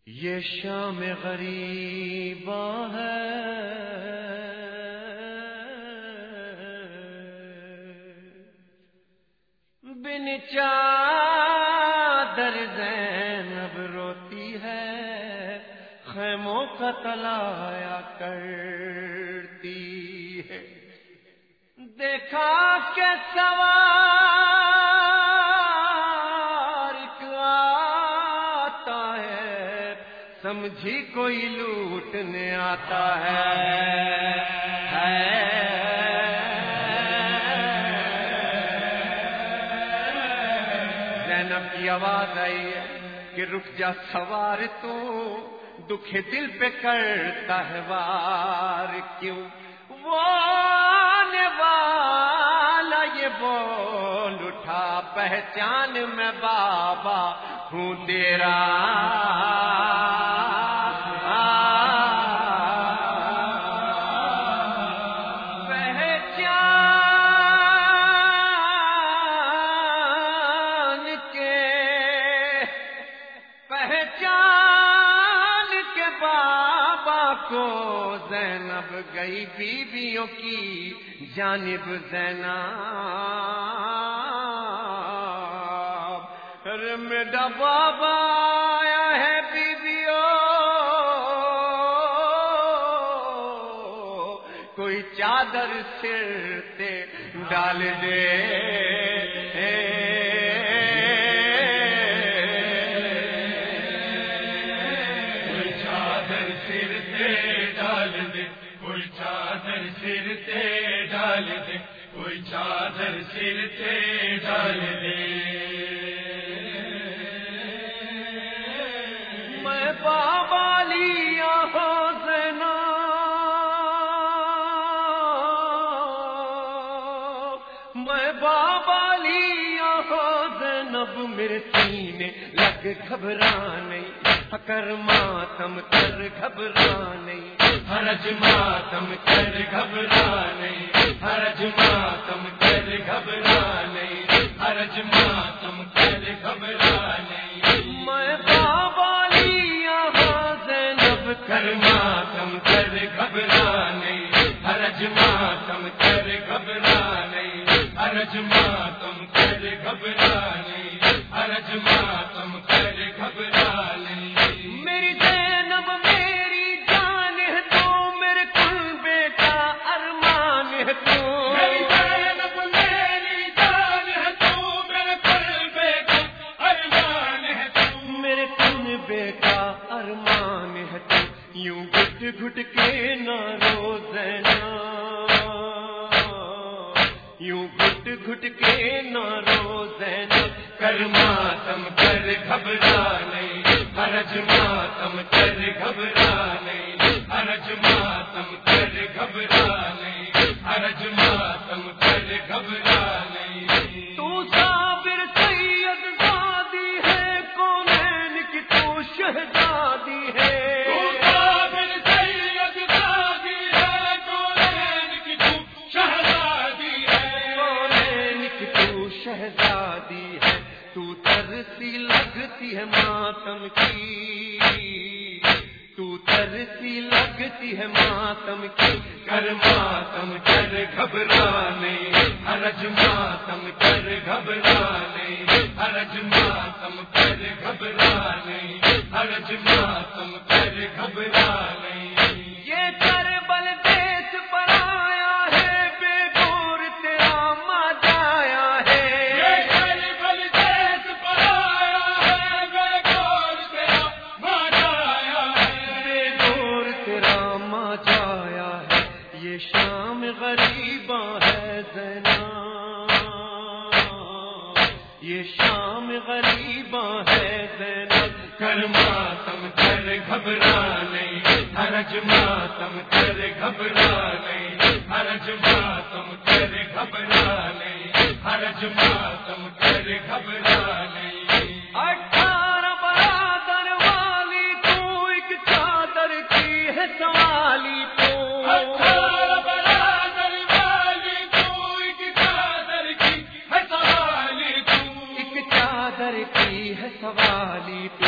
یہ شام غریباں ہے، بن چادر زینب روتی ہے، خیموں کا طلایا کرتی ہے۔ دیکھا کہ سوار آتا ہے، سمجھی کوئی لوٹنے آتا ہے۔ زینب کی آواز آئی ہے کہ رک جا سوار، تو دکھ دل پہ کرتا ہے وار کیوں؟ وہ آنے والا یہ بول اٹھا، پہچان میں بابا ہوں تیرا۔ پہچان کے بابا کو زینب گئی بیویوں کی جانب زینب، ارے میرا بابا آیا ہے بیویوں، کوئی چادر سر پہ ڈال دے۔ کوئی چادر سر تے ڈال دے، کوئی چادر سر تے ڈال دے۔ میں بابا لیا ہو زینب، میں بابا لیا ہو زینب، میرے سینے لگ گھبرانے، کر ماتم کر گھبرانے، حرج ماتم کر گھبرانے، حرج ماتم کر گھبرانے، حرج ماتم کر گھبرانے۔ میں بابا لیا ہوں زینب، کر ماتم کر گھبرانے، حرج ماتم کر گھبرانے، حرج ماتم کر گھبرانے، حرج ماتم کر گھبرانے۔ میری زینب میری جان ہے تو، میرے کنبے کا ارمان ہے تو، میری زینب میری جان ہے تو، میرے کنبے کا ارمان ہے تو، میرے کنبے کا ارمان ہے تو، یوں گھٹ گھٹ کے نہ رو زینب، یوں گھٹ گھٹ کے نہ رو زینب، کر ماتم کر گھبرانے، حرج ماتم کر گھبرانے، حرج ماتم کر گھبرانے، حرج ماتم کر گھبرانے۔ تو صابر سید زادی ہے، کونین کی تو شہزادی ہے، تو صابر سید زادی ہے، کونین کی تو شہزادی ہے، کونین کی تو شہزادی ہے، تو ترسی لگتی ہے ماتم کی، تو ترسی لگتی ہے ماتم کی، کر ماتم کر گھبرانے، حرج ماتم کر گھبرانے، حرج ماتم کر گھبرانے، حرج ماتم کر گھبرانے۔ یہ کربل دیس پر آیا ہے، بے گور تیرا ماں جایا ہے، یہ کربل دیس پر آیا ہے، بے گور تیرا ماں جایا ہے، بے گور تیرا ماں جایا ہے، یہ شام غریباں ہے زینب، یہ شام غریباں ہے زینب، کر ماتم کر گھبرانے، حرج ماتم کر گھبرانے، حرج ماتم کر گھبرانے، حرج ماتم کر گھبرانے۔ 18 برادر والی تو، ایک چادر کی ہے سوالی تو، 18 برادر والی تو، ایک چادر کی ہے سوالی تو، ایک چادر کی ہے سوالی تو،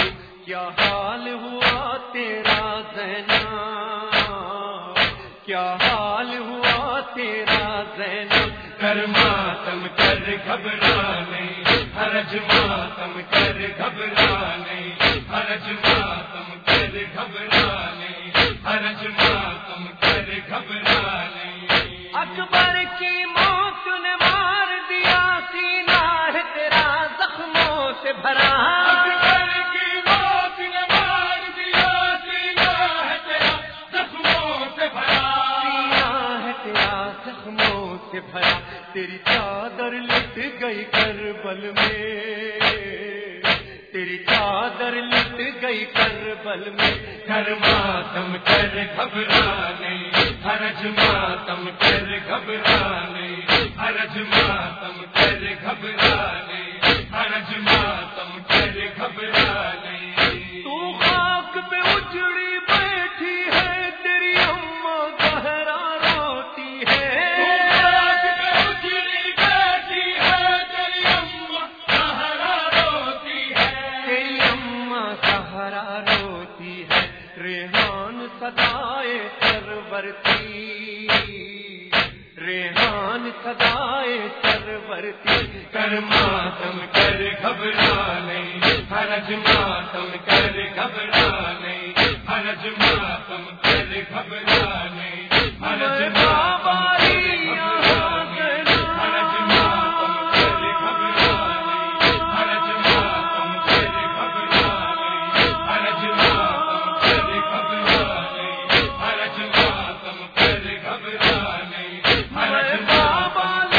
کیا حال ہوا تیرا زینب، کیا حال ہوا تیرا زینب، کر ماتم کر گھبرانے، حرج ماتم کر گھبرانے، حرج ماتم کر گھبرانے، حرج ماتم کر گھبرانے۔ اکبر کی موت نے مار دیا، سینہ ہے تیرا زخموں سے بھرا، اکبر کی موت نے مار دیا، سینہ ہے تیرا زخموں سے بھرا، سینہ ہے تیرا زخموں سے بھرا، تیری چادر لٹ گئی کربل میں، تیری چادر لٹ گئی کربل میں، کر ماتم کر گھبرانے، حرج ماتم کر گھبرانے، حرج ماتم کر گھبرانے، حرج ماتم کر گھبرانے۔ تو خاک پہ اجڑی بیٹھی ہے، تیری اماں زہرا روتی ہے، خاک پہ اجڑی بیٹھی ہے، تیری اماں زہرا روتی ہے، تیری اماں زہرا روتی ہے، ریحان صدائے سرورتی، ریحان صدائے سرورتی، کر ماتم کر گھبرانے، حرج ماتم کر گھبرانے، حرج ماتم کر گھبرانے، حرج ماتم کر گھبرانے، حرج ماتم کر گھبرانے، حرج ماتم کر گھبرانے، حرج ماتم کر گھبرانے، حرج ماتم کر گھبرانے، حرج ماتم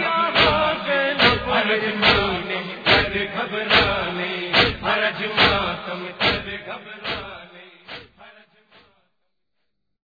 حرج ماتم کر گھبرانے، حرج ماتم کر گھبرانے۔